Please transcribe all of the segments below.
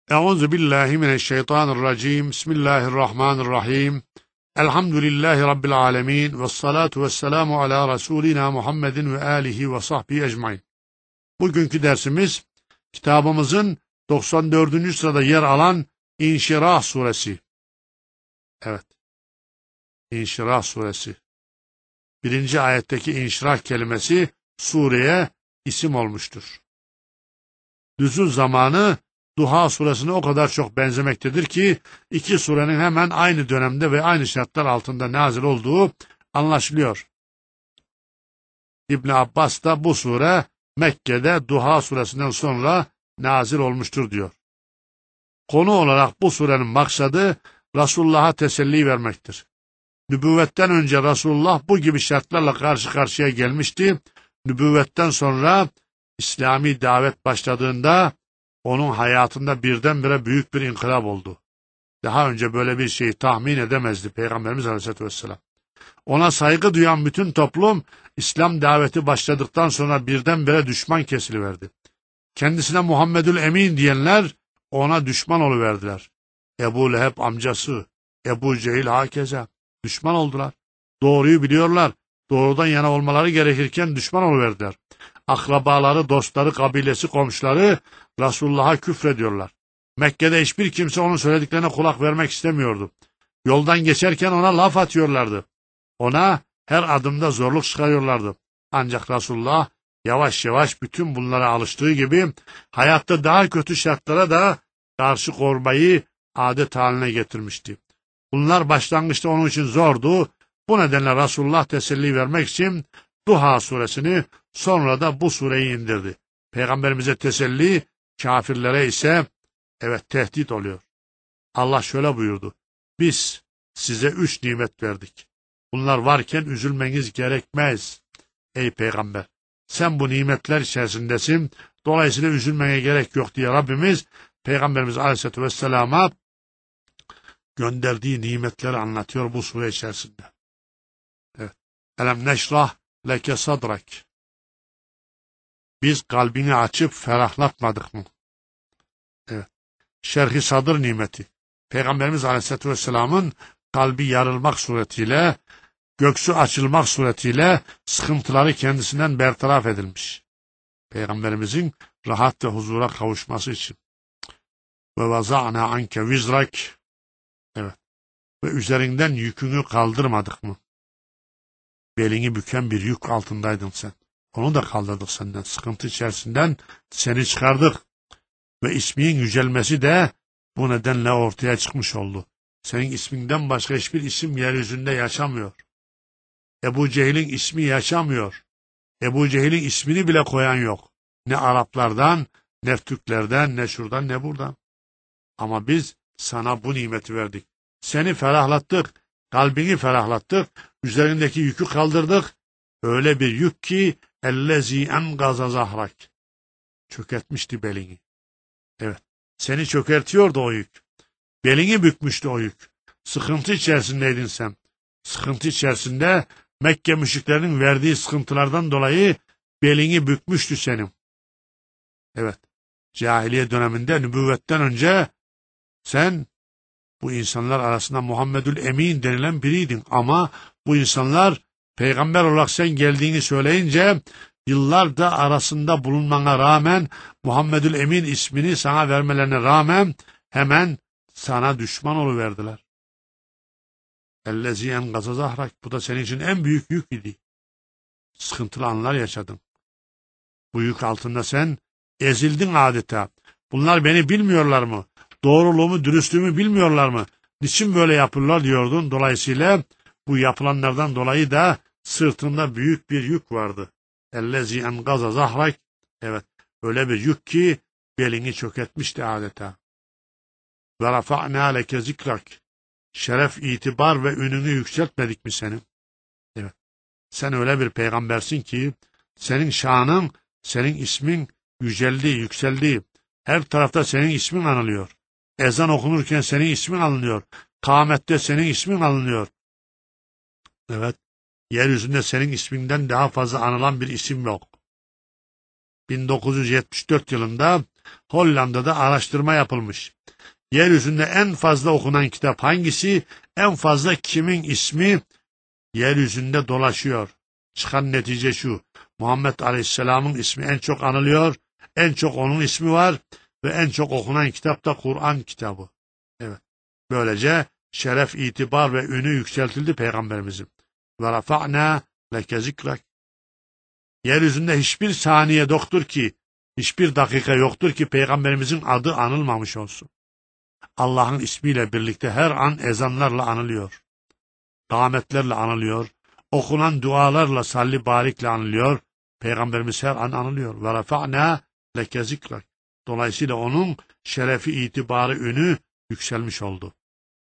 Euzu billahi mineşşeytanirracim. Bismillahirrahmanirrahim. Elhamdülillahi rabbil alamin ve salatu vesselamu ala resulina Muhammedin ve alihi ve sahbihi ecmaîn. Bugünkü dersimiz kitabımızın 94. sırada yer alan İnşirah suresi. Evet. İnşirah suresi. 1. ayetteki inşirah kelimesi sureye isim olmuştur. Nüzul zamanı Duha suresine o kadar çok benzemektedir ki iki surenin hemen aynı dönemde ve aynı şartlar altında nazil olduğu anlaşılıyor. İbn Abbas da bu sure Mekke'de Duha suresinden sonra nazil olmuştur diyor. Konu olarak bu surenin maksadı Resulullah'a teselli vermektir. Nübüvvetten önce Resulullah bu gibi şartlarla karşı karşıya gelmişti. Nübüvvetten sonra İslami davet başladığında onun hayatında birdenbire büyük bir inkılap oldu. Daha önce böyle bir şeyi tahmin edemezdi Peygamberimiz Aleyhisselatü Vesselam. Ona saygı duyan bütün toplum İslam daveti başladıktan sonra birdenbire düşman kesiliverdi. Kendisine Muhammedül Emin diyenler ona düşman oluverdiler. Ebu Leheb amcası, Ebu Cehil hakeza düşman oldular. Doğruyu biliyorlar. Doğrudan yana olmaları gerekirken düşman oluverdiler. Akrabaları, dostları, kabilesi, komşuları Resulullah'a küfrediyorlar. Mekke'de hiçbir kimse onun söylediklerine kulak vermek istemiyordu. Yoldan geçerken ona laf atıyorlardı. Ona her adımda zorluk çıkarıyorlardı. Ancak Resulullah yavaş yavaş bütün bunlara alıştığı gibi hayatta daha kötü şartlara da karşı korumayı adet haline getirmişti. Bunlar başlangıçta onun için zordu. Bu nedenle Resulullah teselli vermek için Duha suresini sonra da bu sureyi indirdi. Peygamberimize teselli, kafirlere ise tehdit oluyor. Allah şöyle buyurdu. Biz size 3 nimet verdik. Bunlar varken üzülmeniz gerekmez. Ey peygamber, sen bu nimetler içerisindesin. Dolayısıyla üzülmeye gerek yok diye Rabbimiz Peygamberimiz Aleyhisselatü Vesselam'a gönderdiği nimetleri anlatıyor bu sure içerisinde. Evet. Elem neşrah leke sadrak. Biz kalbini açıp ferahlatmadık mı? Evet. Şerh-i sadır nimeti. Peygamberimiz Aleyhisselatü Vesselam'ın kalbi yarılmak suretiyle, göksü açılmak suretiyle sıkıntıları kendisinden bertaraf edilmiş. Peygamberimizin rahat ve huzura kavuşması için. Ve vaza'na anke vizrak. Evet. Ve üzerinden yükünü kaldırmadık mı? Belini büken bir yük altındaydın sen. Onu da kaldırdık senden. Sıkıntı içerisinden seni çıkardık. Ve ismin yücelmesi de bu nedenle ortaya çıkmış oldu. Senin isminden başka hiçbir isim yeryüzünde yaşamıyor. Ebu Cehil'in ismi yaşamıyor. Ebu Cehil'in ismini bile koyan yok. Ne Araplardan, ne Türklerden, ne şuradan, ne buradan. Ama biz sana bu nimeti verdik. Seni ferahlattık, kalbini ferahlattık, üzerindeki yükü kaldırdık. Öyle bir yük ki ellezî engaza zahrak. Çökertmişti belini. Evet, seni çökertiyordu o yük. Belini bükmüştü o yük. Sıkıntı içerisindeydin sen. Sıkıntı içerisinde Mekke müşriklerinin verdiği sıkıntılardan dolayı belini bükmüştü senin. Evet, cahiliye döneminde nübüvvetten önce sen bu insanlar arasında Muhammedül Emin denilen biriydin. Ama bu insanlar peygamber olarak sen geldiğini söyleyince yıllarda arasında bulunmana rağmen Muhammedül Emin ismini sana vermelerine rağmen hemen sana düşman oluverdiler. Ellezî engaza zahrak. Bu da senin için en büyük yük idi. Sıkıntılı anlar yaşadın. Bu yük altında sen ezildin adeta. Bunlar beni bilmiyorlar mı? Doğruluğumu, dürüstlüğümü bilmiyorlar mı? Niçin böyle yapırlar diyordun. Dolayısıyla bu yapılanlardan dolayı da sırtında büyük bir yük vardı. Ellezî engaza zahrak. Evet, öyle bir yük ki belini çökertmişti adeta. Ve rafa'nâ leke zikrak. Şeref, itibar ve ününü yükseltmedik mi senin? Evet. Sen öyle bir peygambersin ki senin şanın, senin ismin yüceldi, yükseldi. Her tarafta senin ismin anılıyor. Ezan okunurken senin ismin alınıyor. Kâmette senin ismin alınıyor. Evet. Yeryüzünde senin isminden daha fazla anılan bir isim yok. 1974 yılında Hollanda'da araştırma yapılmış. Yeryüzünde en fazla okunan kitap hangisi? En fazla kimin ismi yeryüzünde dolaşıyor? Çıkan netice şu: Muhammed Aleyhisselam'ın ismi en çok anılıyor, en çok onun ismi var ve en çok okunan kitap da Kur'an kitabı. Evet. Böylece şeref, itibar ve ünü yükseltildi Peygamberimizin. Ve rafa'na leke zikrek. Yeryüzünde hiçbir saniye yoktur ki, hiçbir dakika yoktur ki Peygamberimizin adı anılmamış olsun. Allah'ın ismiyle birlikte her an ezanlarla anılıyor. Kâmetlerle anılıyor. Okunan dualarla, salli barikle anılıyor. Peygamberimiz her an anılıyor. Ve rafa'na leke zikrek. Dolayısıyla onun şerefi, itibarı, ünü yükselmiş oldu.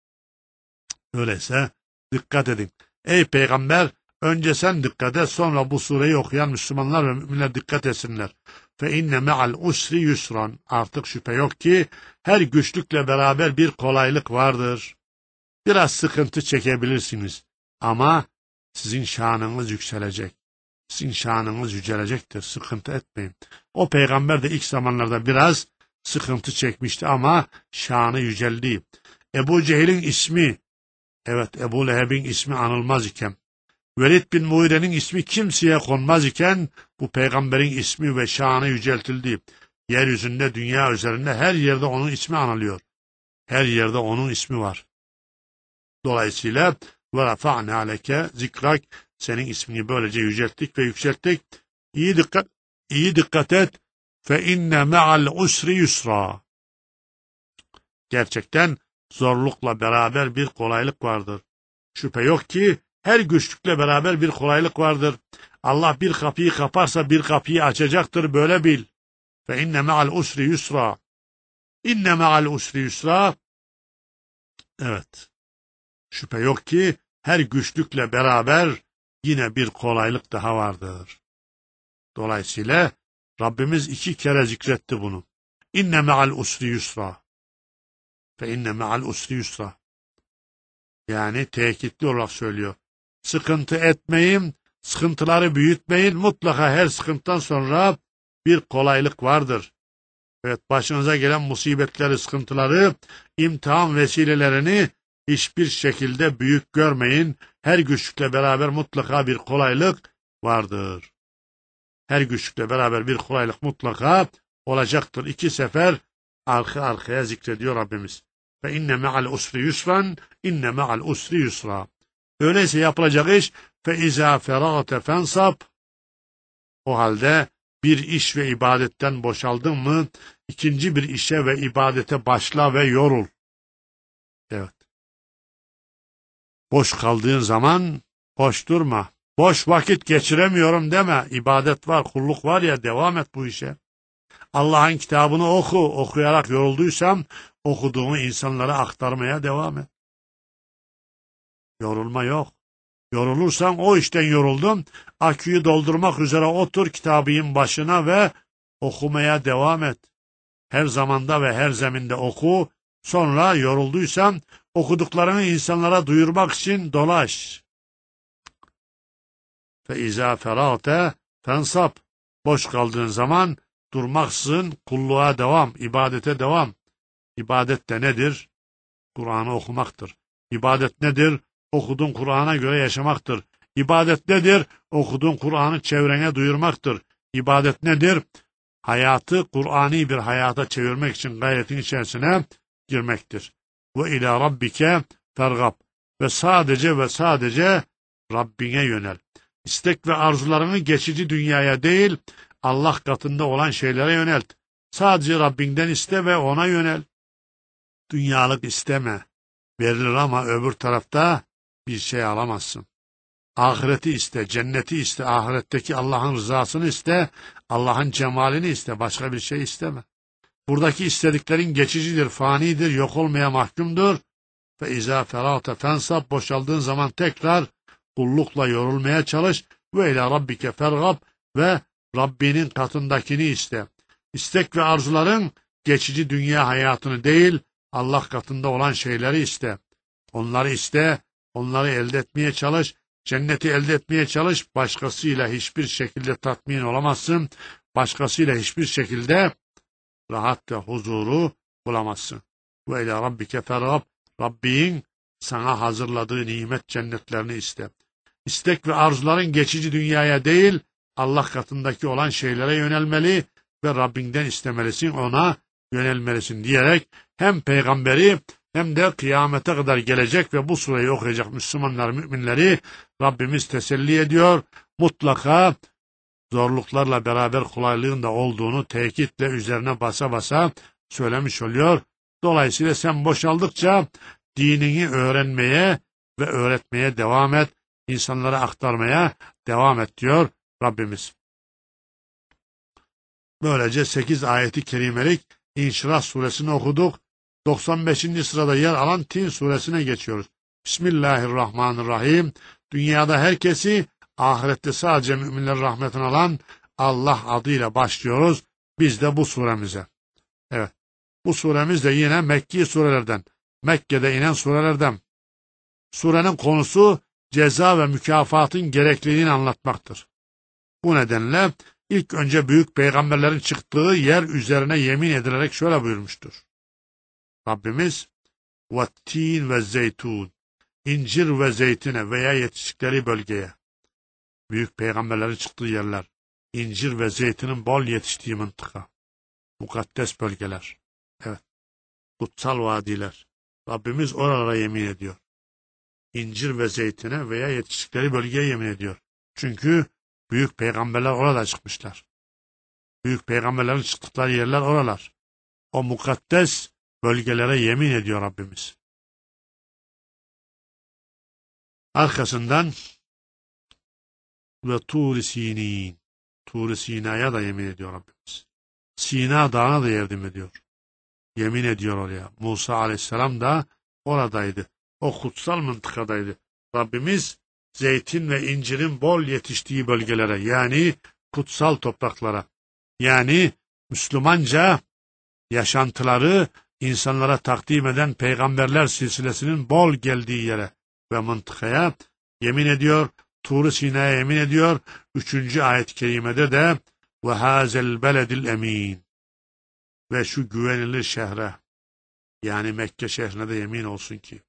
Öyleyse dikkat edin. Ey Peygamber, önce sen dikkat et, sonra bu sureyi okuyan Müslümanlar ve müminler dikkat etsinler. Fe inne me'al usri yusran. Artık şüphe yok ki her güçlükle beraber bir kolaylık vardır. Biraz sıkıntı çekebilirsiniz ama sizin şanınız yükselecek. Sizin şanınız yücelecektir. Sıkıntı etmeyin. O peygamber de ilk zamanlarda biraz sıkıntı çekmişti ama şanı yüceldi. Ebu Cehil'in ismi, evet Ebu Leheb'in ismi anılmaz iken, Velid bin Muire'nin ismi kimseye konmaz iken, bu peygamberin ismi ve şanı yüceltildi. Yeryüzünde, dünya üzerinde her yerde onun ismi anılıyor. Her yerde onun ismi var. Dolayısıyla ve rafa'na aleke zikrak, senin ismini böylece yücelttik ve yükselttik. İyi dikkat et. Fe inne me'al usri yusra. Gerçekten zorlukla beraber bir kolaylık vardır. Şüphe yok ki her güçlükle beraber bir kolaylık vardır. Allah bir kapıyı kaparsa bir kapıyı açacaktır, böyle bil. Fe inne me'al usri yusra. İnne me'al usri yusra. Evet. Şüphe yok ki her güçlükle beraber yine bir kolaylık daha vardır. Dolayısıyla Rabbimiz 2 kere zikretti bunu. İnne me'al usri yusra. Fe inne me'al usri yusra. Yani tekitli olarak söylüyor. Sıkıntı etmeyin, sıkıntıları büyütmeyin. Mutlaka her sıkıntıdan sonra bir kolaylık vardır. Evet, başınıza gelen musibetleri, sıkıntıları, imtihan vesilelerini hiçbir şekilde büyük görmeyin. Her güçlükle beraber mutlaka bir kolaylık vardır. Her güçlükle beraber bir kolaylık mutlaka olacaktır. 2 sefer arka arkaya zikrediyor Rabbimiz. Ve inne me'al usri yusran, inne me'al usri yusra. Öyleyse yapılacak iş, fe izâ ferâte fensab. O halde bir iş ve ibadetten boşaldın mı, ikinci bir işe ve ibadete başla ve yorul. Evet. Boş kaldığın zaman boş durma. Boş vakit geçiremiyorum deme. İbadet var, kulluk var ya, devam et bu işe. Allah'ın kitabını oku. Okuyarak yorulduysam okuduğumu insanlara aktarmaya devam et. Yorulma yok. Yorulursan o işten yoruldum. Aküyü doldurmak üzere otur kitabın başına ve okumaya devam et. Her zamanda ve her zeminde oku. Sonra yorulduysan okuduklarını insanlara duyurmak için dolaş. Fe izâ ferâte fensab. Boş kaldığın zaman durmaksızın kulluğa devam, ibadete devam. İbadet de nedir? Kur'an'ı okumaktır. İbadet nedir? Okuduğun Kur'an'a göre yaşamaktır. İbadet nedir? Okuduğun Kur'an'ı çevrene duyurmaktır. İbadet nedir? Hayatı Kur'ani bir hayata çevirmek için gayretin içerisine girmektir. Ve ilâ rabbike fergab. Ve sadece Rabbine yönel. İstek ve arzularını geçici dünyaya değil, Allah katında olan şeylere yönelt. Sadece Rabbinden iste ve ona yönel. Dünyalık isteme. Verilir ama öbür tarafta bir şey alamazsın. Ahireti iste, cenneti iste, ahiretteki Allah'ın rızasını iste, Allah'ın cemalini iste, başka bir şey isteme. Buradaki istediklerin geçicidir, fanidir, yok olmaya mahkumdur. Ve izâ ferâte fensab, boşaldığın zaman tekrar kullukla yorulmaya çalış. Ve ilâ rabbike fergab, ve Rabbinin katındakini iste. İstek ve arzuların geçici dünya hayatını değil, Allah katında olan şeyleri iste. Onları iste, onları elde etmeye çalış, cenneti elde etmeye çalış. Başkasıyla hiçbir şekilde tatmin olamazsın. Başkasıyla hiçbir şekilde rahat ve huzuru bulamazsın. Ve ile rabbike fergab, Rabbin sana hazırladığı nimet cennetlerini iste. İstek ve arzuların geçici dünyaya değil, Allah katındaki olan şeylere yönelmeli ve Rabbinden istemelisin, ona yönelmelisin diyerek hem peygamberi hem de kıyamete kadar gelecek ve bu sureyi okuyacak Müslümanlar, müminleri Rabbimiz teselli ediyor. Mutlaka zorluklarla beraber kolaylığın da olduğunu tekitle üzerine basa basa söylemiş oluyor. Dolayısıyla sen boşaldıkça dinini öğrenmeye ve öğretmeye devam et, insanlara aktarmaya devam et diyor Rabbimiz. Böylece 8 ayeti kerimelik İnşirah suresini okuduk. 95. sırada yer alan Tin suresine geçiyoruz. Bismillahirrahmanirrahim. Dünyada herkesi, ahirette sadece müminler rahmetini alan Allah adıyla başlıyoruz. Biz de bu suremize. Evet. Bu suremiz de yine Mekki surelerden. Mekke'de inen surelerden. Surenin konusu ceza ve mükafatın gerekliliğini anlatmaktır. Bu nedenle ilk önce büyük peygamberlerin çıktığı yer üzerine yemin edilerek şöyle buyurmuştur. Rabbimiz وَالتِّينَ ve zeytun, incir ve zeytine veya yetiştikleri bölgeye, büyük peygamberlerin çıktığı yerler, incir ve zeytinin bol yetiştiği mıntıka, mukaddes bölgeler, evet, kutsal vadiler, Rabbimiz oralara yemin ediyor. İncir ve zeytine veya yetiştikleri bölgeye yemin ediyor. Çünkü büyük peygamberler orada çıkmışlar. Büyük peygamberlerin çıktıkları yerler oralar. O mukaddes bölgelere yemin ediyor Rabbimiz. Arkasından ve Tur-i Sinin, Tur-i Sina'ya da yemin ediyor Rabbimiz. Sina Dağı'na da yardım ediyor. Yemin ediyor oraya. Musa Aleyhisselam da oradaydı. O kutsal mıntıkadaydı. Rabbimiz zeytin ve incirin bol yetiştiği bölgelere, yani kutsal topraklara, yani Müslümanca yaşantıları insanlara takdim eden peygamberler silsilesinin bol geldiği yere ve mıntıkaya yemin ediyor. Tur-i Sina'ya yemin ediyor. 3. ayet-i kerimede de ve hazel beledil emin, ve şu güvenilir şehre, yani Mekke şehrine de yemin olsun ki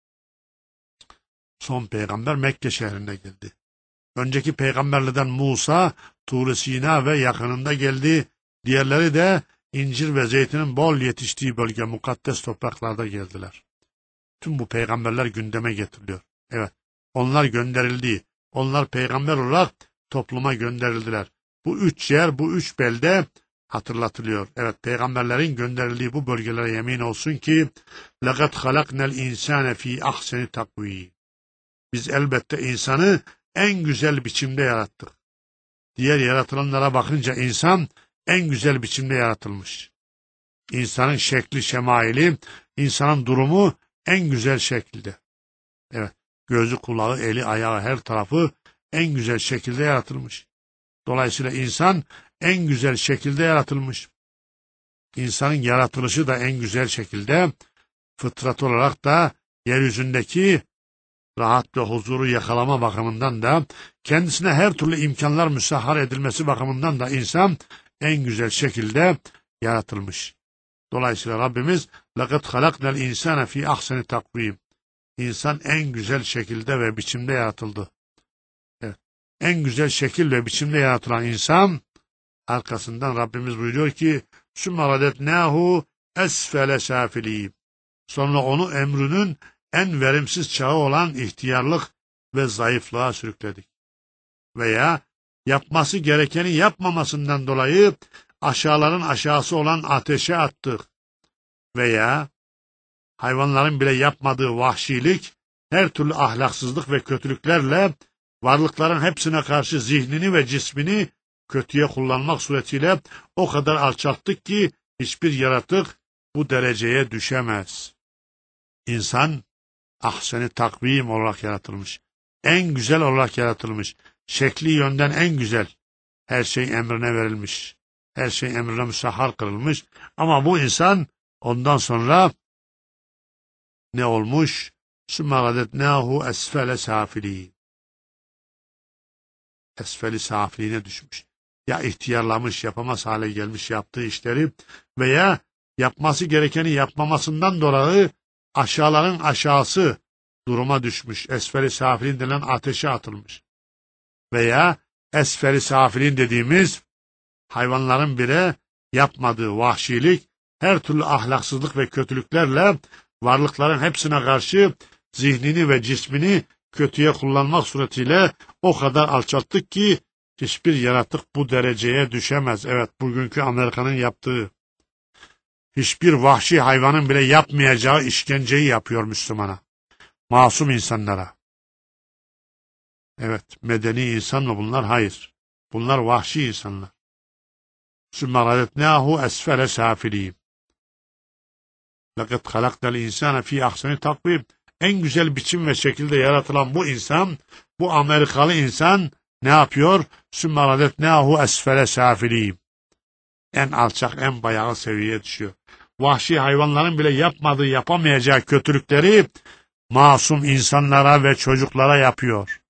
son peygamber Mekke şehrine geldi. Önceki peygamberlerden Musa, Tur-i Sina ve yakınında geldi. Diğerleri de incir ve zeytinin bol yetiştiği bölge, mukaddes topraklarda geldiler. Tüm bu peygamberler gündeme getiriliyor. Evet, onlar gönderildi. Onlar peygamber olarak topluma gönderildiler. Bu 3 yer, bu 3 belde hatırlatılıyor. Evet, peygamberlerin gönderildiği bu bölgelere yemin olsun ki لَقَدْ خَلَقْنَا الْاِنْسَانَ ف۪ي اَحْسَنِ تَقْو۪يمٍ. Biz elbette insanı en güzel biçimde yarattık. Diğer yaratılanlara bakınca insan en güzel biçimde yaratılmış. İnsanın şekli, şemaili, insanın durumu en güzel şekilde. Evet, gözü, kulağı, eli, ayağı, her tarafı en güzel şekilde yaratılmış. Dolayısıyla insan en güzel şekilde yaratılmış. İnsanın yaratılışı da en güzel şekilde, fıtrat olarak da yeryüzündeki rahat ve huzuru yakalama bakımından da, kendisine her türlü imkanlar müsahhar edilmesi bakımından da insan en güzel şekilde yaratılmış. Dolayısıyla Rabbimiz لَقَدْ خَلَقْنَا الْاِنْسَانَ ف۪ي اَحْسَنِ تَقْو۪يمٍ. İnsan en güzel şekilde ve biçimde yaratıldı. Evet. En güzel şekil ve biçimde yaratılan insan, arkasından Rabbimiz buyuruyor ki ثُمَّ رَدَدْنَاهُ اَسْفَلَ سَافِلِينَ. Sonra onu ömrünün en verimsiz çağı olan ihtiyarlık ve zayıflığa sürükledik. Veya yapması gerekeni yapmamasından dolayı aşağıların aşağısı olan ateşe attık. Veya hayvanların bile yapmadığı vahşilik, her türlü ahlaksızlık ve kötülüklerle varlıkların hepsine karşı zihnini ve cismini kötüye kullanmak suretiyle o kadar alçalttık ki hiçbir yaratık bu dereceye düşemez. İnsan ahsen-i takvim olarak yaratılmış. En güzel olarak yaratılmış. Şekli yönden en güzel. Her şey emrine verilmiş. Her şey emrine müsahhar kılınmış. Ama bu insan ondan sonra ne olmuş? ثُمَّ رَدَدْنَاهُ أَسْفَلَ سَافِلِينَ. Esfeli safiliğine düşmüş. ya ihtiyarlamış, yapamaz hale gelmiş yaptığı işleri veya yapması gerekeni yapmamasından dolayı aşağıların aşağısı duruma düşmüş. Esferi safilin denilen ateşe atılmış. Veya esferi safilin dediğimiz hayvanların bile yapmadığı vahşilik, her türlü ahlaksızlık ve kötülüklerle varlıkların hepsine karşı zihnini ve cismini kötüye kullanmak suretiyle o kadar alçalttık ki hiçbir yaratık bu dereceye düşemez. Evet, bugünkü Amerika'nın yaptığı, hiçbir vahşi hayvanın bile yapmayacağı işkenceyi yapıyor Müslümana, masum insanlara. Evet, medeni insan mı bunlar? Hayır. Bunlar vahşi insanlar. Sümme radetnâhu esfele sâfilîn. Lekad halaknal insâne fî ahseni takvim. En güzel biçim ve şekilde yaratılan bu insan, bu Amerikalı insan ne yapıyor? Sümme radetnâhu esfele sâfilîn. En alçak, en bayağı seviyeye düşüyor. Vahşi hayvanların bile yapmadığı, yapamayacağı kötülükleri masum insanlara ve çocuklara yapıyor.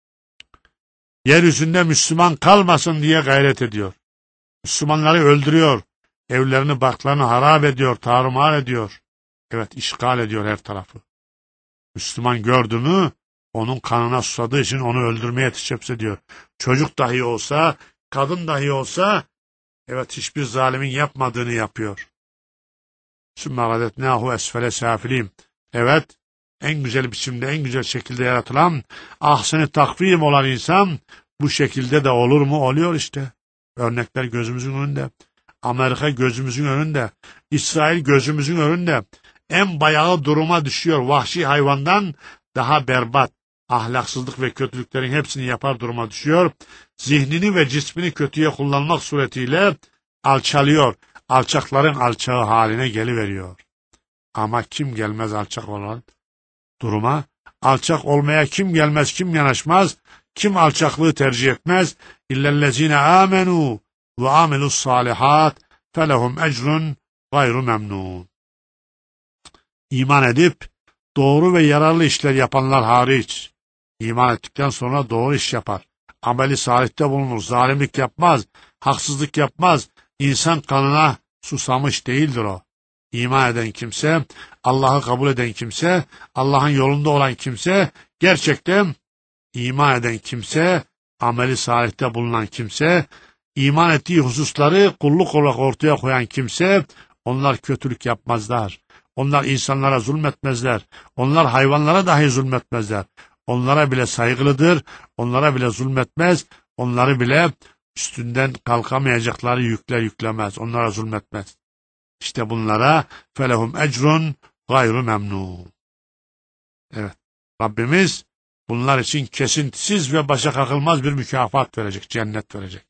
Yeryüzünde Müslüman kalmasın diye gayret ediyor. Müslümanları öldürüyor. Evlerini, barklarını harap ediyor, tarumar ediyor. Evet, işgal ediyor her tarafı. Müslüman gördü mü, onun kanına susadığı için onu öldürmeye teşebbüs ediyor. Çocuk dahi olsa, kadın dahi olsa, evet, hiçbir zalimin yapmadığını yapıyor. Sümme radetnâhu esfele sâfilîn. Evet, en güzel biçimde, en güzel şekilde yaratılan, ahsen-i takvim olan insan, bu şekilde de olur mu? Oluyor işte. Örnekler gözümüzün önünde. Amerika gözümüzün önünde. İsrail gözümüzün önünde. En bayağı duruma düşüyor. Vahşi hayvandan daha berbat, ahlaksızlık ve kötülüklerin hepsini yapar duruma düşüyor. Zihnini ve cismini kötüye kullanmak suretiyle alçalıyor. Alçakların alçağı haline geliveriyor. Ama kim gelmez alçak olan duruma? Alçak olmaya kim gelmez, kim yanaşmaz? Kim alçaklığı tercih etmez? İllellezine amenu ve amilus salihat felehum ecrun gayru memnun. İman edip doğru ve yararlı işler yapanlar hariç, iman ettikten sonra doğru iş yapar. Ameli salihte bulunur, zalimlik yapmaz, haksızlık yapmaz, insan kanına susamış değildir o. İman eden kimse, Allah'ı kabul eden kimse, Allah'ın yolunda olan kimse, gerçekten iman eden kimse, ameli salihte bulunan kimse, iman ettiği hususları kulluk olarak ortaya koyan kimse, onlar kötülük yapmazlar. Onlar insanlara zulmetmezler. Onlar hayvanlara dahi zulmetmezler. Onlara bile saygılıdır. Onlara bile zulmetmez. Onları bile üstünden kalkamayacakları yükler yüklemez. Onlara zulmetmez. İşte bunlara felehum ecrun gayru memnun. Evet. Rabbimiz bunlar için kesintisiz ve başa kakılmaz bir mükafat verecek. Cennet verecek.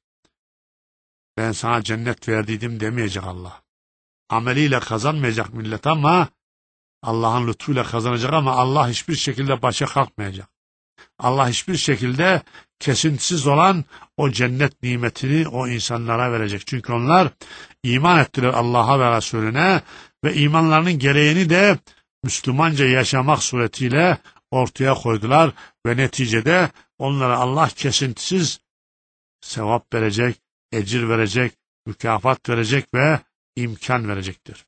Ben sana cennet verdiydim demeyecek Allah. Ameliyle kazanmayacak millet ama Allah'ın lütfuyla kazanacak ama Allah hiçbir şekilde başa kalkmayacak. Allah hiçbir şekilde kesintisiz olan o cennet nimetini o insanlara verecek. Çünkü onlar iman ettiler Allah'a ve Resulüne ve imanlarının gereğini de Müslümanca yaşamak suretiyle ortaya koydular ve neticede onlara Allah kesintisiz sevap verecek, ecir verecek, mükafat verecek ve imkan verecektir.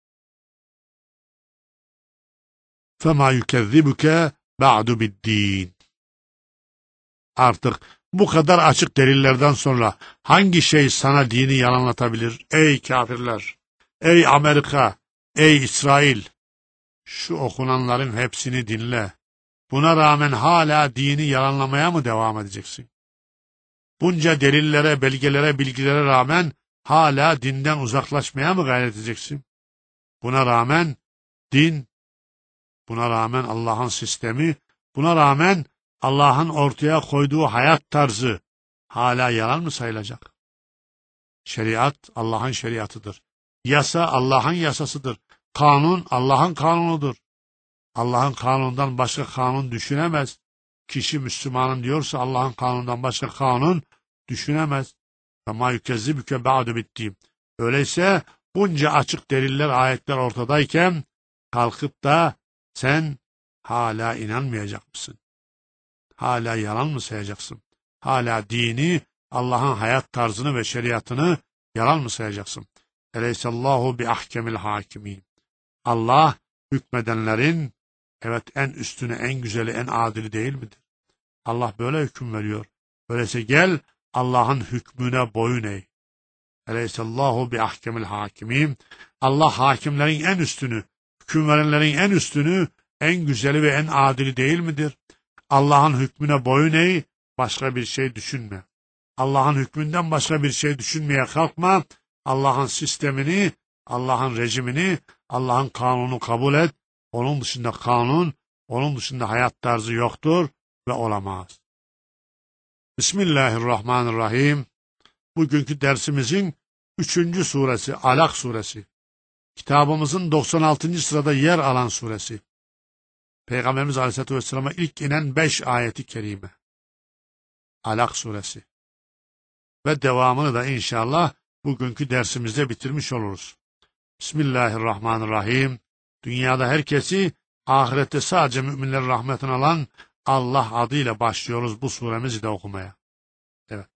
فَمَا يُكَذِّبُكَ بَعْدُ بِالدِّينِ. Artık bu kadar açık delillerden sonra hangi şey sana dini yalanlatabilir? Ey kafirler, ey Amerika, ey İsrail, şu okunanların hepsini dinle. Buna rağmen hala dini yalanlamaya mı devam edeceksin? Bunca delillere, belgelere, bilgilere rağmen hala dinden uzaklaşmaya mı gayret edeceksin? Buna rağmen din, buna rağmen Allah'ın sistemi, buna rağmen Allah'ın ortaya koyduğu hayat tarzı hala yalan mı sayılacak? Şeriat Allah'ın şeriatıdır. Yasa Allah'ın yasasıdır. Kanun Allah'ın kanunudur. Allah'ın kanunundan başka kanun düşünemez. Kişi Müslümanım diyorsa Allah'ın kanunundan başka kanun düşünemez. Ama yükezzibüke ba'du bittiğim. Öyleyse bunca açık deliller, ayetler ortadayken kalkıp da sen hala inanmayacak mısın? Hala yalan mı sayacaksın? Hala dini Allah'ın hayat tarzını ve şeriatını yalan mı sayacaksın? Eleysallahu bi ahkemil hakimin. Allah hükmedenlerin evet en üstünü, en güzeli, en adili değil midir? Allah böyle hüküm veriyor. Öyleyse gel Allah'ın hükmüne boyun eğ. Eleysallahu bi ahkemil hakimin. Allah hakimlerin en üstünü, hüküm verenlerin en üstünü, en güzeli ve en adili değil midir? Allah'ın hükmüne boyun eğ, başka bir şey düşünme. Allah'ın hükmünden başka bir şey düşünmeye kalkma. Allah'ın sistemini, Allah'ın rejimini, Allah'ın kanunu kabul et. Onun dışında kanun, onun dışında hayat tarzı yoktur ve olamaz. Bismillahirrahmanirrahim. Bugünkü dersimizin 3. suresi Alak suresi. Kitabımızın 96. sırada yer alan suresi. Peygamberimiz Aleyhisselatü Vesselam'a ilk inen 5 ayeti kerime. Alak suresi. Ve devamını da inşallah bugünkü dersimizde bitirmiş oluruz. Bismillahirrahmanirrahim. Dünyada herkesi, ahirette sadece müminlerin rahmetini alan Allah adıyla başlıyoruz bu suremizi de okumaya. Evet.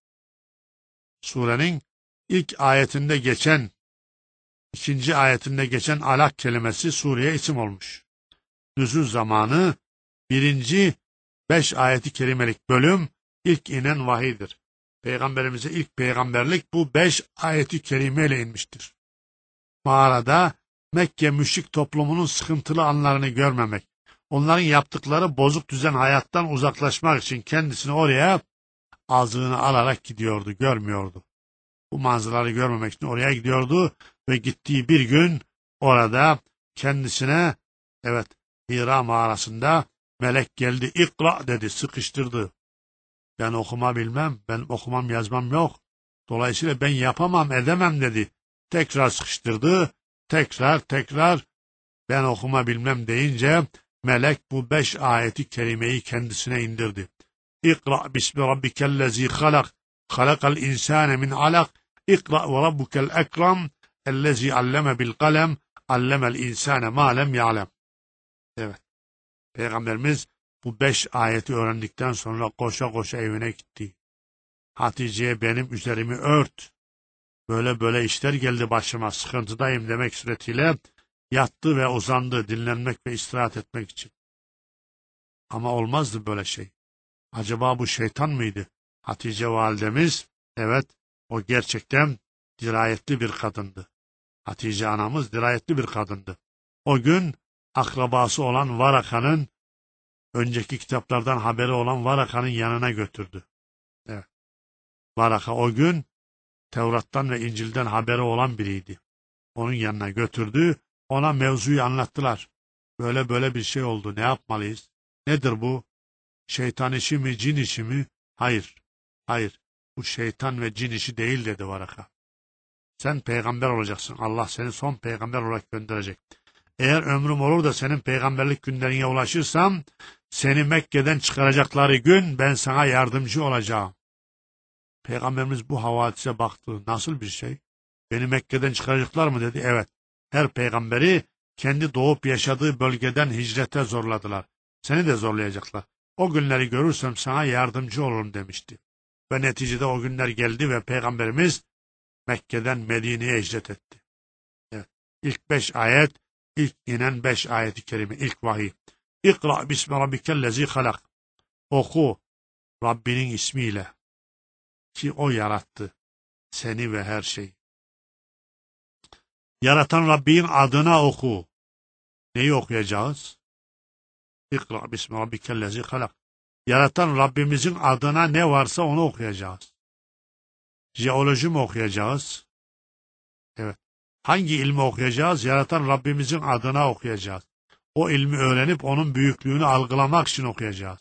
Surenin ilk ayetinde geçen, ikinci ayetinde geçen alak kelimesi sureye isim olmuş. Nüzul zamanı 1. 5 ayeti kerimelik bölüm ilk inen vahiydir. Peygamberimize ilk peygamberlik bu 5 ayeti kerimeyle inmiştir. Mağarada Mekke müşrik toplumunun sıkıntılı anlarını görmemek, onların yaptıkları bozuk düzen hayattan uzaklaşmak için kendisini oraya azığını alarak gidiyordu, görmüyordu. Bu manzaraları görmemek için oraya gidiyordu ve gittiği bir gün orada kendisine evet Hira mağarasında melek geldi, İkra dedi, sıkıştırdı. Ben okuma bilmem, ben okumam yazmam yok. Dolayısıyla ben yapamam, edemem dedi. Tekrar sıkıştırdı, tekrar ben okuma bilmem deyince melek bu 5 ayeti kerimeyi kendisine indirdi. İkra bismi rabbikellezi halak, halakal insane min alak, İkra ve rabbukel ekrem, ellezi alleme bil kalem, allemel insane ma lem ya'lem. Evet. Peygamberimiz bu 5 ayeti öğrendikten sonra koşa koşa evine gitti. Hatice'ye benim üzerimi ört. Böyle işler geldi başıma, sıkıntıdayım demek suretiyle yattı ve uzandı dinlenmek ve istirahat etmek için. Ama olmazdı böyle şey. Acaba bu şeytan mıydı? Hatice validemiz, evet, o gerçekten dirayetli bir kadındı. Hatice anamız dirayetli bir kadındı. O gün akrabası olan Varaka'nın, önceki kitaplardan haberi olan Varaka'nın yanına götürdü. Evet. Varaka o gün Tevrat'tan ve İncil'den haberi olan biriydi. Onun yanına götürdü, ona mevzuyu anlattılar. Böyle bir şey oldu, ne yapmalıyız? Nedir bu? Şeytan işi mi, cin işi mi? Hayır, bu şeytan ve cin işi değil dedi Varaka. Sen peygamber olacaksın, Allah seni son peygamber olarak gönderecek. Eğer ömrüm olur da senin peygamberlik günlerine ulaşırsam, seni Mekke'den çıkaracakları gün ben sana yardımcı olacağım. Peygamberimiz bu havadise baktı. Nasıl bir şey? Beni Mekke'den çıkaracaklar mı dedi. Evet. Her peygamberi kendi doğup yaşadığı bölgeden hicrete zorladılar. Seni de zorlayacaklar. O günleri görürsem sana yardımcı olurum demişti. Ve neticede o günler geldi ve Peygamberimiz Mekke'den Medine'ye hicret etti. Evet. İlk 5 ayet, ilk inen 5 ayeti kerime, ilk vahiy. İkra bismi rabbikellezi halak. Oku Rabbinin ismiyle. Ki o yarattı seni ve her şeyi. Yaratan Rabbin adına oku. Neyi okuyacağız? İkra bismi rabbikellezi halak. Yaratan Rabbimizin adına ne varsa onu okuyacağız. Jeoloji mi okuyacağız? Evet. Hangi ilmi okuyacağız? Yaratan Rabbimizin adına okuyacağız. O ilmi öğrenip onun büyüklüğünü algılamak için okuyacağız.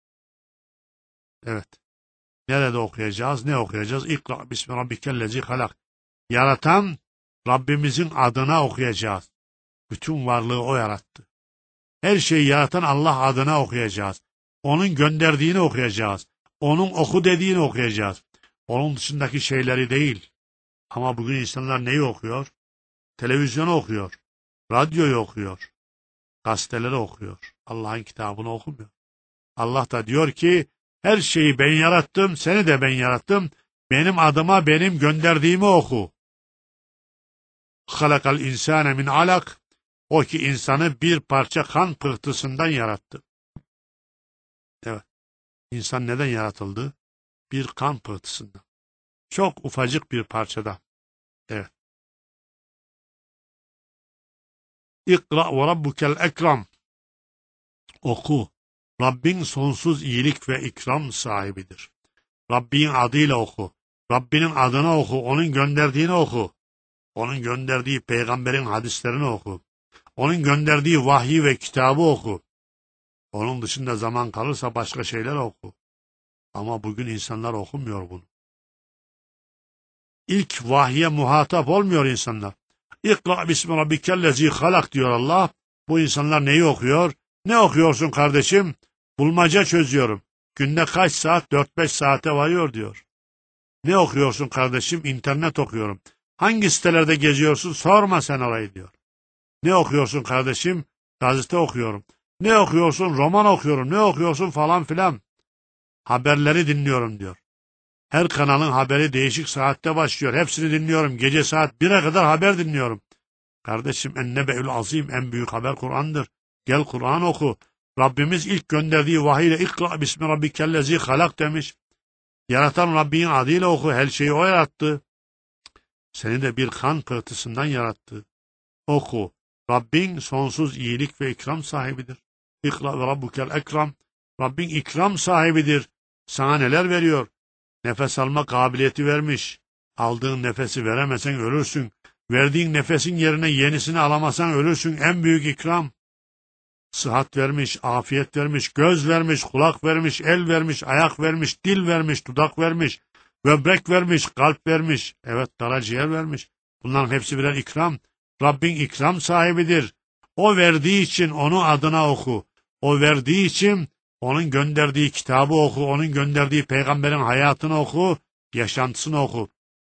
Evet. Nerede okuyacağız? Ne okuyacağız? İkra bismi rabbikellezi halak. Yaratan Rabbimizin adına okuyacağız. Bütün varlığı o yarattı. Her şeyi yaratan Allah adına okuyacağız. Onun gönderdiğini okuyacağız. Onun oku dediğini okuyacağız. Onun dışındaki şeyleri değil. Ama bugün insanlar neyi okuyor? Televizyonu okuyor. Radyoyu okuyor. Gazeteleri okuyor. Allah'ın kitabını okumuyor. Allah da diyor ki her şeyi ben yarattım, seni de ben yarattım. benim adıma benim gönderdiğimi oku. Halakal insane min alak. O ki insanı bir parça kan pıhtısından yarattı. Evet. İnsan neden yaratıldı? Bir kan pıhtısından. Çok ufacık bir parçada. Evet. İkra ve rabbukel ekrem. Oku. Rabbin sonsuz iyilik ve ikram sahibidir. Rabbin adıyla oku. Rabbinin adını oku. Onun gönderdiğini oku. Onun gönderdiği peygamberin hadislerini oku. Onun gönderdiği vahyi ve kitabı oku. Onun dışında zaman kalırsa başka şeyler oku. Ama bugün insanlar okumuyor bunu. İlk vahye muhatap olmuyor insanlar. İkra bismi rabbikellezi halak diyor Allah. Bu insanlar neyi okuyor? Ne okuyorsun kardeşim? Bulmaca çözüyorum. Günde kaç saat? 4-5 saate varıyor diyor. Ne okuyorsun kardeşim? İnternet okuyorum. Hangi sitelerde geziyorsun? Sorma sen orayı diyor. Ne okuyorsun kardeşim? Gazete okuyorum. Ne okuyorsun? Roman okuyorum. Ne okuyorsun? Falan filan. Haberleri dinliyorum diyor. Her kanalın haberi değişik saatte başlıyor. Hepsini dinliyorum. Gece saat 1'e kadar haber dinliyorum. Kardeşim ennebe'ül azim, en büyük haber Kur'an'dır. Gel Kur'an oku. Rabbimiz ilk gönderdiği vahiyle ikra bismi rabbikellezi halak demiş. Yaratan Rabbinin adıyla oku. Her şeyi o yarattı. Seni de bir kan pıhtısından yarattı. Oku. Rabbin sonsuz iyilik ve ikram sahibidir. İkra ve rabbukel ekrem. Rabbin ikram sahibidir. Sana neler veriyor? Nefes alma kabiliyeti vermiş. Aldığın nefesi veremesen ölürsün. Verdiğin nefesin yerine yenisini alamasan ölürsün. En büyük ikram. Sıhhat vermiş, afiyet vermiş, göz vermiş, kulak vermiş, el vermiş, ayak vermiş, dil vermiş, dudak vermiş, böbrek vermiş, kalp vermiş. Evet, karaciğer vermiş. Bunların hepsi birer ikram. Rabbin ikram sahibidir. O verdiği için onu adına oku. O verdiği için onun gönderdiği kitabı oku. Onun gönderdiği peygamberin hayatını oku. Yaşantısını oku.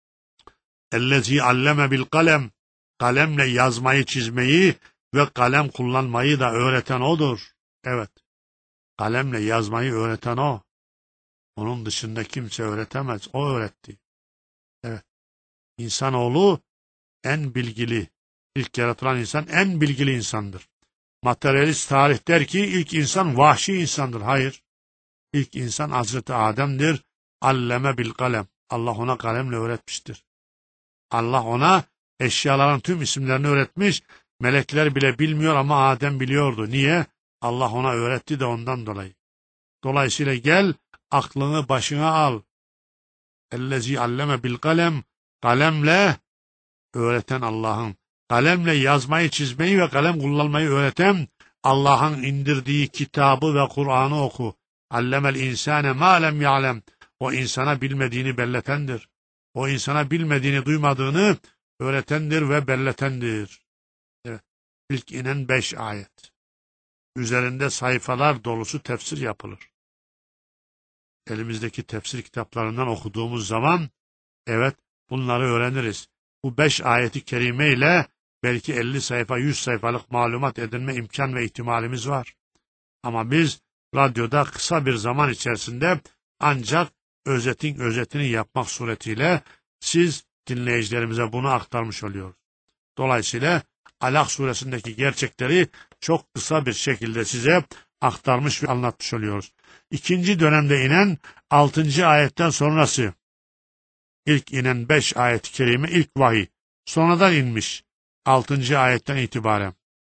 Ellezî alleme bil kalem. Kalemle yazmayı, çizmeyi ve kalem kullanmayı da öğreten odur. Evet. Kalemle yazmayı öğreten o. Onun dışında kimse öğretemez. O öğretti. Evet. İnsanoğlu en bilgili, ilk yaratılan insan en bilgili insandır. Materyalist tarih der ki ilk insan vahşi insandır. Hayır. İlk insan Hazreti Adem'dir. Alleme bil kalem. Allah ona kalemle öğretmiştir. Allah ona eşyaların tüm isimlerini öğretmiş. Melekler bile bilmiyor ama Adem biliyordu. Niye? Allah ona öğretti de ondan dolayı. Dolayısıyla gel aklını başına al. Ellezî alleme bil kalem. Kalemle öğreten Allah'ın. Kalemle yazmayı, çizmeyi ve kalem kullanmayı öğreten Allah'ın indirdiği kitabı ve Kur'an'ı oku. Allemel insane ma lem ya'lem. O insana bilmediğini belletendir. O insana bilmediğini, duymadığını öğretendir ve belletendir. Evet. İlk inen 5 ayet. Üzerinde sayfalar dolusu tefsir yapılır. Elimizdeki tefsir kitaplarından okuduğumuz zaman evet bunları öğreniriz. Bu 5 ayeti kerime ile belki 50 sayfa, 100 sayfalık malumat edinme imkan ve ihtimalimiz var. Ama biz radyoda kısa bir zaman içerisinde ancak özetin özetini yapmak suretiyle siz dinleyicilerimize bunu aktarmış oluyoruz. Dolayısıyla Alak suresindeki gerçekleri çok kısa bir şekilde size aktarmış ve anlatmış oluyoruz. İkinci dönemde inen 6. ayetten sonrası. İlk inen 5 ayet-i kerime ilk vahiy. Sonradan inmiş 6. ayetten itibaren.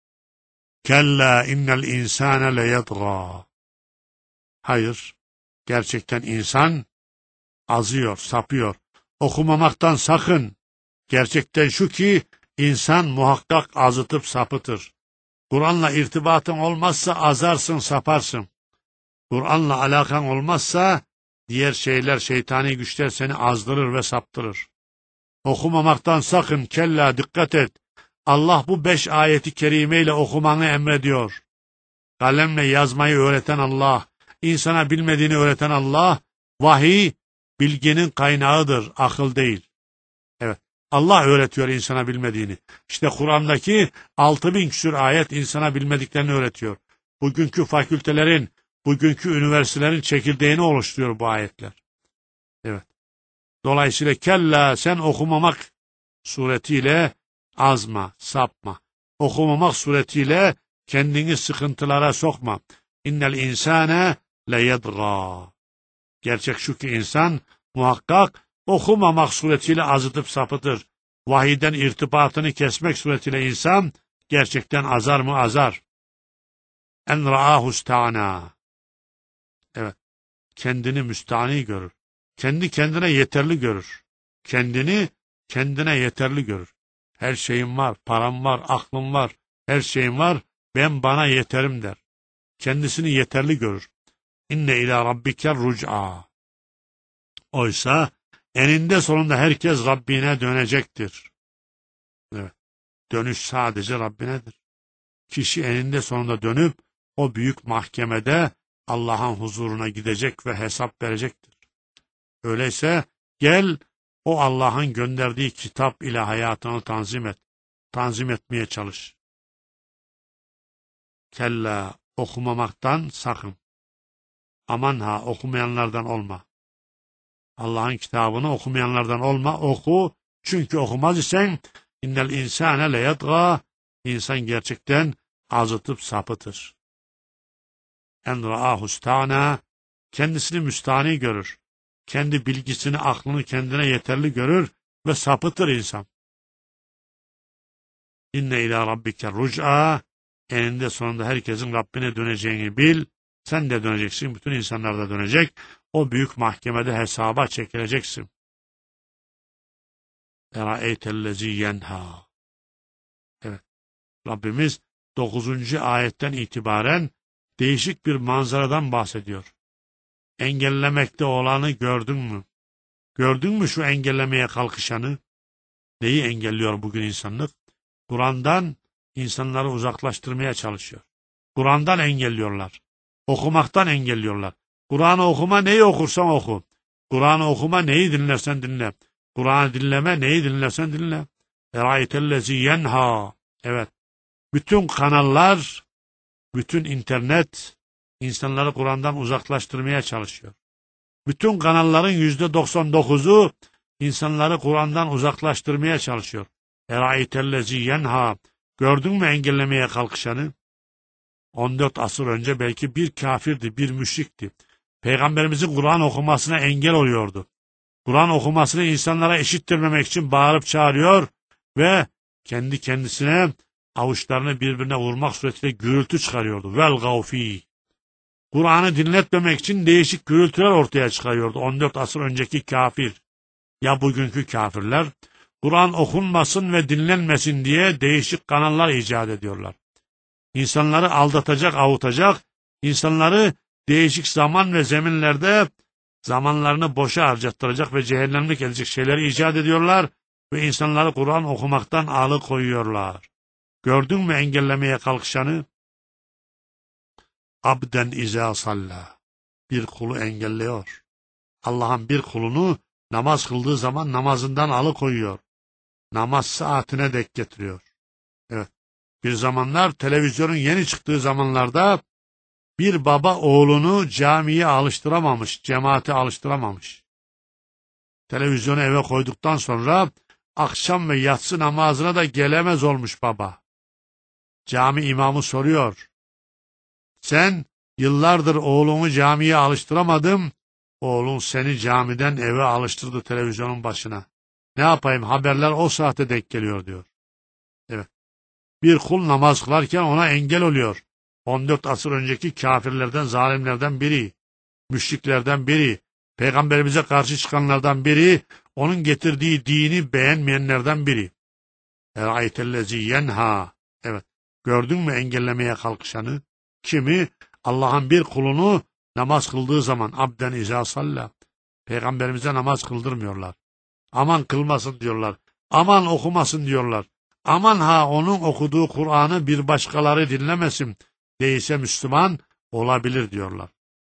Kella innel insane leyedgâ. Hayır, gerçekten insan azıyor, sapıyor. Okumamaktan sakın. Gerçekten şu ki insan muhakkak azıtıp sapıtır. Kur'an'la irtibatın olmazsa azarsın, saparsın. Kur'an'la alakan olmazsa diğer şeyler, şeytani güçler seni azdırır ve saptırır. Okumamaktan sakın, kella dikkat et. Allah bu 5 ayeti kerimeyle okumanı emrediyor. Kalemle yazmayı öğreten Allah, insana bilmediğini öğreten Allah, vahiy bilginin kaynağıdır, akıl değil. Evet, Allah öğretiyor insana bilmediğini. İşte Kur'an'daki 6000 küsur ayet insana bilmediklerini öğretiyor. Bugünkü fakültelerin, bugünkü üniversitelerin çekirdeğini oluşturuyor bu ayetler. Evet. Dolayısıyla kella sen okumamak suretiyle azma, sapma. Okumamak suretiyle kendini sıkıntılara sokma. İnnel insane leyedgâ. Gerçek şu ki insan muhakkak okumamak suretiyle azıtıp sapıtır. Vahiyden irtibatını kesmek suretiyle insan gerçekten azar mı azar. En ra'ahu sta'na. Evet. Kendini müstani görür. Kendi kendine yeterli görür. Kendini kendine yeterli görür. Her şeyim var, param var, aklım var, her şeyim var, ben bana yeterim der. Kendisini yeterli görür. İnne ila rabbike ruc'a. Oysa eninde sonunda herkes Rabbine dönecektir. Evet. Dönüş sadece Rabbinedir. Kişi eninde sonunda dönüp o büyük mahkemede Allah'ın huzuruna gidecek ve hesap verecektir. Öyleyse gel o Allah'ın gönderdiği kitap ile hayatını tanzim et. Tanzim etmeye çalış. Kella okumamaktan sakın. Aman ha okumayanlardan olma. Allah'ın kitabını okumayanlardan olma. Oku. Çünkü okumaz isen innel insane leyedgâ. İnsan gerçekten azıtıp sapıtır. En ra'ahu sta'na. Kendisini müstani görür. Kendi bilgisini, aklını kendine yeterli görür ve sapıtır insan. İnne ila rabbike ruc'a. Eninde sonunda herkesin Rabbine döneceğini bil. Sen de döneceksin, bütün insanlar da dönecek. O büyük mahkemede hesaba çekileceksin. Eraeytellezî yenhâ. Evet. Rabbimiz 9. ayetten itibaren değişik bir manzaradan bahsediyor. Engellemekte olanı gördün mü? Gördün mü şu engellemeye kalkışanı? Neyi engelliyor bugün insanlık? Kur'an'dan insanları uzaklaştırmaya çalışıyor. Kur'an'dan engelliyorlar. Okumaktan engelliyorlar. Kur'an'ı okuma, neyi okursan oku. Kur'an'ı okuma, neyi dinlersen dinle. Kur'an'ı dinleme, neyi dinlersen dinle. Eraeytellezî yenhâ. Evet. Bütün kanallar, bütün internet insanları Kur'an'dan uzaklaştırmaya çalışıyor. Bütün kanalların %99'u insanları Kur'an'dan uzaklaştırmaya çalışıyor. Eraeytellezî yenhâ. Gördün mü engellemeye kalkışanı? 14 asır önce belki bir kafirdi, bir müşrikti. Peygamberimizin Kur'an okumasına engel oluyordu. Kur'an okumasını insanlara eşittirmemek için bağırıp çağırıyor ve kendi kendisine avuçlarını birbirine vurmak suretiyle gürültü çıkarıyordu. Vel gavfi. Kur'an'ı dinletmemek için değişik gürültüler ortaya çıkarıyordu 14 asır önceki kafir. Ya bugünkü kafirler Kur'an okunmasın ve dinlenmesin diye değişik kanallar icat ediyorlar. İnsanları aldatacak, avutacak, insanları değişik zaman ve zeminlerde zamanlarını boşa harcattıracak ve cehennemlik edecek şeyleri icat ediyorlar ve insanları Kur'an okumaktan alıkoyuyorlar. Gördün mü engellemeye kalkışanı? Abden izâ sallâ. Bir kulu engelliyor. Allah'ın bir kulunu namaz kıldığı zaman namazından alıkoyuyor. Namaz saatine dek getiriyor. Evet. Bir zamanlar televizyonun yeni çıktığı zamanlarda bir baba oğlunu camiye alıştıramamış, cemaate alıştıramamış. Televizyonu eve koyduktan sonra akşam ve yatsı namazına da gelemez olmuş baba. Cami imamı soruyor. Sen yıllardır oğlunu camiye alıştıramadım, oğlun seni camiden eve alıştırdı televizyonun başına. Ne yapayım, haberler o saate denk geliyor diyor. Evet. Bir kul namaz kılarken ona engel oluyor. 14 asır önceki kafirlerden, zalimlerden biri, müşriklerden biri, peygamberimize karşı çıkanlardan biri, onun getirdiği dini beğenmeyenlerden biri. Eraeytellezî yenhâ. Evet. Gördün mü engellemeye kalkışanı? Kimi? Allah'ın bir kulunu namaz kıldığı zaman abden izâ sallâ. Peygamberimize namaz kıldırmıyorlar. Aman kılmasın diyorlar. Aman okumasın diyorlar. Aman ha onun okuduğu Kur'an'ı bir başkaları dinlemesin. Değilse Müslüman olabilir diyorlar.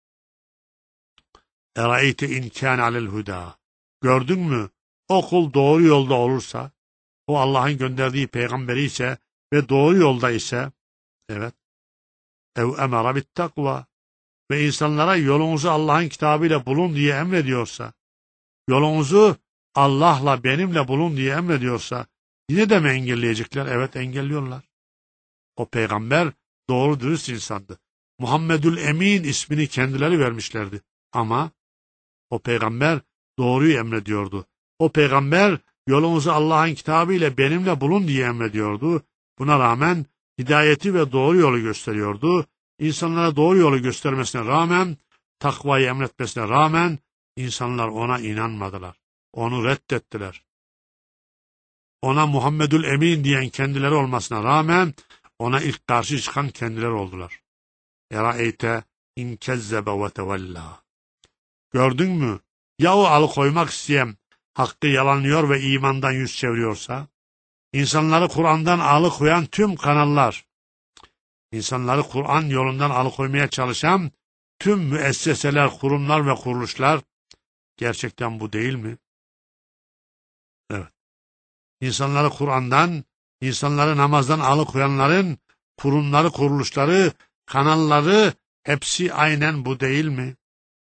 Eraeyte in kâne alel hudâ. Gördün mü? O kul doğru yolda olursa, o Allah'ın gönderdiği peygamberi ise ve doğru yolda ise, evet, ev emara bit takva ve insanlara yolunuzu Allah'ın kitabıyla bulun diye emrediyorsa, yolunuzu Allah'la benimle bulun diye emrediyorsa yine de mi engelleyecekler? Evet, engelliyorlar. O peygamber doğru dürüst insandı. Muhammedül Emin ismini kendileri vermişlerdi. Ama o peygamber doğruyu emrediyordu. O peygamber yolunuzu Allah'ın kitabı ile benimle bulun diye emrediyordu. Buna rağmen hidayeti ve doğru yolu gösteriyordu. İnsanlara doğru yolu göstermesine rağmen, takvayı emretmesine rağmen insanlar ona inanmadılar. Onu reddettiler. Ona Muhammedül Emin diyen kendileri olmasına rağmen ona ilk karşı çıkan kendileri oldular. Eraeyte in kezzebe ve tevella. Gördün mü? Ya o alıkoymak isteyen hakkı yalanlıyor ve imandan yüz çeviriyorsa? İnsanları Kur'an'dan alıkoyan tüm kanallar, insanları Kur'an yolundan alıkoymaya çalışan tüm müesseseler, kurumlar ve kuruluşlar gerçekten bu değil mi? Evet. İnsanları Kur'an'dan, insanları namazdan alıkoyanların kurumları, kuruluşları, kanalları hepsi aynen bu değil mi?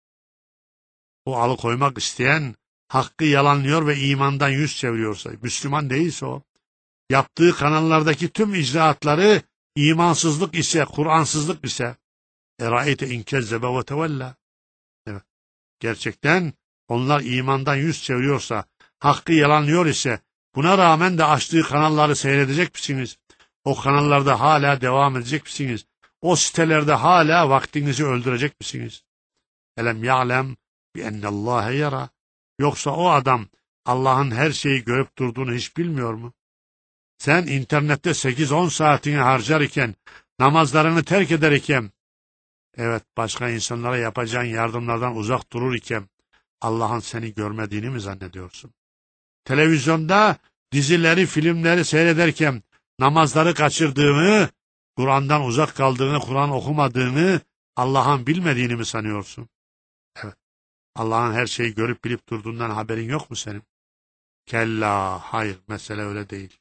O alıkoymak isteyen hakkı yalanlıyor ve imandan yüz çeviriyorsa, Müslüman değilse o, yaptığı kanallardaki tüm icraatları imansızlık ise, Kur'ansızlık ise, eraeyte in kezzebe ve tevella. Evet. Gerçekten onlar imandan yüz çeviriyorsa, hakkı yalanlıyor ise, buna rağmen de açtığı kanalları seyredecek misiniz? O kanallarda hala devam edecek misiniz? O sitelerde hala vaktinizi öldürecek misiniz? Elem ya'lem bi ennallâhe yara. Yoksa o adam Allah'ın her şeyi görüp durduğunu hiç bilmiyor mu? Sen internette 8-10 saatini harcar iken, namazlarını terk eder iken, evet, başka insanlara yapacağın yardımlardan uzak durur iken, Allah'ın seni görmediğini mi zannediyorsun? Televizyonda dizileri, filmleri seyrederken, namazları kaçırdığını, Kur'an'dan uzak kaldığını, Kur'an okumadığını, Allah'ın bilmediğini mi sanıyorsun? Evet. Allah'ın her şeyi görüp bilip durduğundan haberin yok mu senin? Kella, hayır, mesele öyle değil.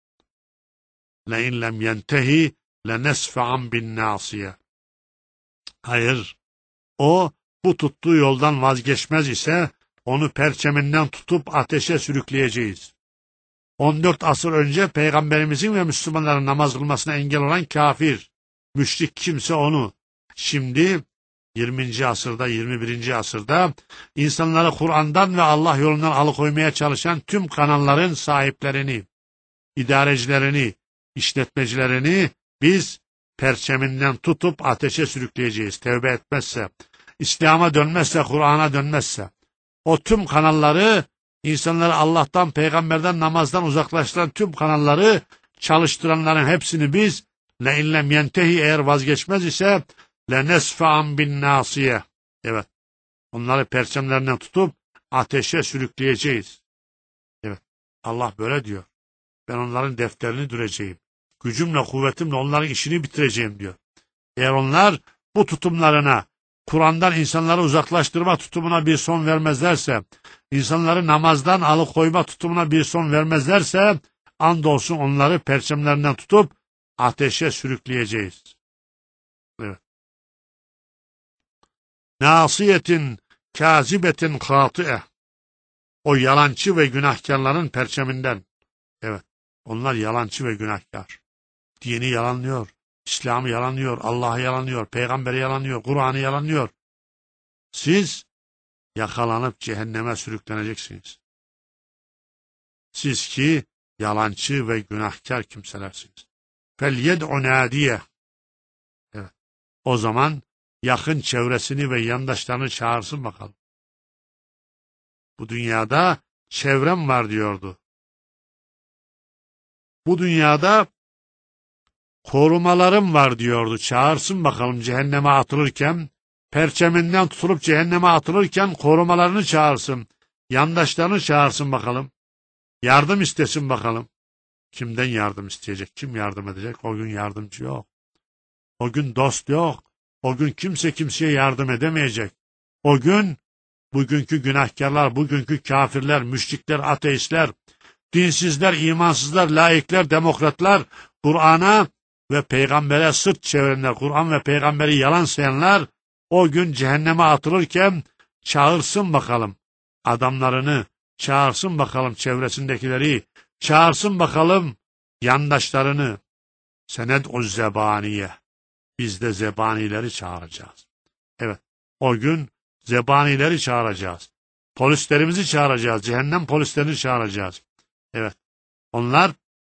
لَاِنْ لَمْ يَنْتَهِ لَنَسْفَعًا بِالنَّاسِيَةِ. Hayır, o bu tuttuğu yoldan vazgeçmez ise onu perçeminden tutup ateşe sürükleyeceğiz. 14 asır önce Peygamberimizin ve Müslümanların namaz kılmasına engel olan kafir, müşrik kimse onu, şimdi 20. asırda, 21. asırda insanları Kur'an'dan ve Allah yolundan alıkoymaya çalışan tüm kanalların sahiplerini, idarecilerini, işletmecilerini biz perçeminden tutup ateşe sürükleyeceğiz. Tevbe etmezse, İslam'a dönmezse, Kur'an'a dönmezse, o tüm kanalları, insanları Allah'tan, peygamberden, namazdan uzaklaştıran tüm kanalları çalıştıranların hepsini biz لَاِنْ لَمْ يَنْتَهِ, eğer vazgeçmez ise لَنَسْفَعًا بِالنَّاسِيَةِ. Evet, onları perçemlerinden tutup ateşe sürükleyeceğiz. Evet, Allah böyle diyor. Ben onların defterini düreceğim. Gücümle, kuvvetimle onların işini bitireceğim diyor. Eğer onlar bu tutumlarına, Kur'an'dan insanları uzaklaştırma tutumuna bir son vermezlerse, insanları namazdan alıkoyma tutumuna bir son vermezlerse, andolsun onları perçemlerinden tutup ateşe sürükleyeceğiz. Evet. Nasiyetin, kâzibetin, hâtı'e. O yalancı ve günahkarların perçeminden. Evet. Onlar yalancı ve günahkar. Dini yalanlıyor, İslam'ı yalanlıyor, Allah'ı yalanlıyor, Peygamber'i yalanlıyor, Kur'an'ı yalanlıyor. Siz yakalanıp cehenneme sürükleneceksiniz. Siz ki yalancı ve günahkar kimselersiniz. فَلْيَدْعُ نَادِيَ. Evet. O zaman yakın çevresini ve yandaşlarını çağırsın bakalım. Bu dünyada çevrem var diyordu. Bu dünyada korumalarım var diyordu. Çağırsın bakalım cehenneme atılırken, perçeminden tutulup cehenneme atılırken korumalarını çağırsın. Yandaşlarını çağırsın bakalım. Yardım istesin bakalım. Kimden yardım isteyecek? Kim yardım edecek? O gün yardımcı yok. O gün dost yok. O gün kimse kimseye yardım edemeyecek. O gün bugünkü günahkarlar, bugünkü kafirler, müşrikler, ateistler, dinsizler, imansızlar, laikler, demokratlar, Kur'an'a ve peygambere sırt çevirenler, Kur'an ve peygamberi yalan sayanlar o gün cehenneme atılırken çağırsın bakalım. adamlarını, çağırsın bakalım çevresindekileri, çağırsın bakalım yandaşlarını. Sened'u zebaniye. Biz de zebanileri çağıracağız. Evet, o gün zebanileri çağıracağız. Polislerimizi çağıracağız, cehennem polislerini çağıracağız. Evet, onlar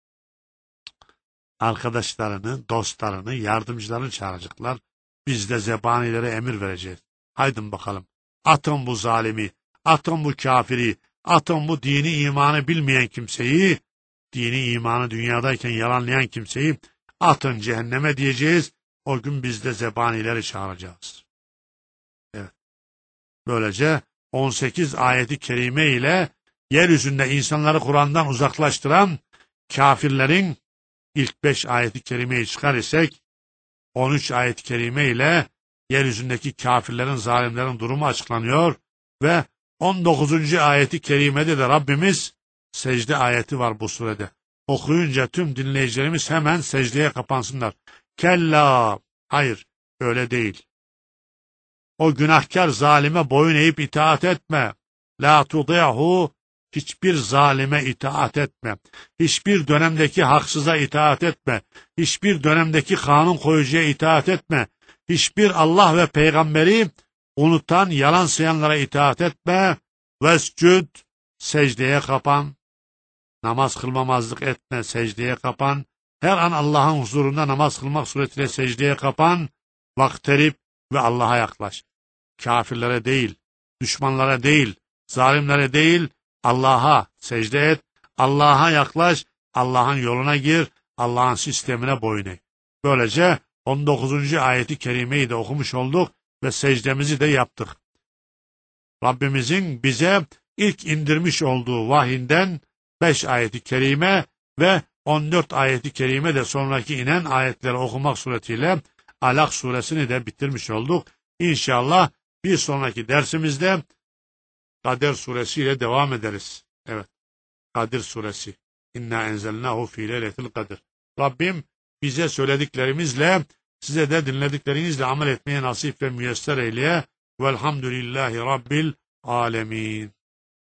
arkadaşlarını, dostlarını, yardımcılarını çağıracaklar. Biz de zebanilere emir vereceğiz. Haydın bakalım, atın bu zalimi, atın bu kafiri, atın bu dini imanı bilmeyen kimseyi, dini imanı dünyadayken yalanlayan kimseyi atın cehenneme diyeceğiz. O gün biz de zebanileri çağıracağız. Evet. Böylece 18 ayeti kerime ile yeryüzünde insanları Kur'an'dan uzaklaştıran kafirlerin ilk 5 ayeti kerimeyi çıkar isek 13 ayet-i kerime ile yeryüzündeki kafirlerin, zalimlerin durumu açıklanıyor ve 19. ayeti kerimede de Rabbimiz secde ayeti var bu surede. Okuyunca tüm dinleyicilerimiz hemen secdeye kapansınlar. Kella, hayır öyle değil. O günahkar zalime boyun eğip itaat etme. La tudi'hu, hiçbir zalime itaat etme. Hiçbir dönemdeki haksıza itaat etme. Hiçbir dönemdeki kanun koyucuya itaat etme. Hiçbir Allah ve peygamberi unutan, yalan sayanlara itaat etme. Vescud, secdeye kapan. Namaz kılmamazlık etme, secdeye kapan. Her an Allah'ın huzurunda namaz kılmak suretiyle secdeye kapan. Vakterip ve Allah'a yaklaş. Kafirlere değil, düşmanlara değil, zalimlere değil, Allah'a secde et, Allah'a yaklaş, Allah'ın yoluna gir, Allah'ın sistemine boyun eğ. Böylece 19. ayeti kerimeyi de okumuş olduk ve secdemizi de yaptık. Rabbimizin bize ilk indirmiş olduğu vahinden 5 ayeti kerime ve 14 ayeti kerime de sonraki inen ayetleri okumak suretiyle Alak suresini de bitirmiş olduk. İnşallah bir sonraki dersimizde Kader suresiyle devam ederiz. Evet, Kadir suresi. İnna enzelnahu fi leyletil kadir. Rabbim bize söylediklerimizle, size de dinlediklerinizle amel etmeye nasip ve müyesser eyleye. Velhamdülillahi Rabbil alemin.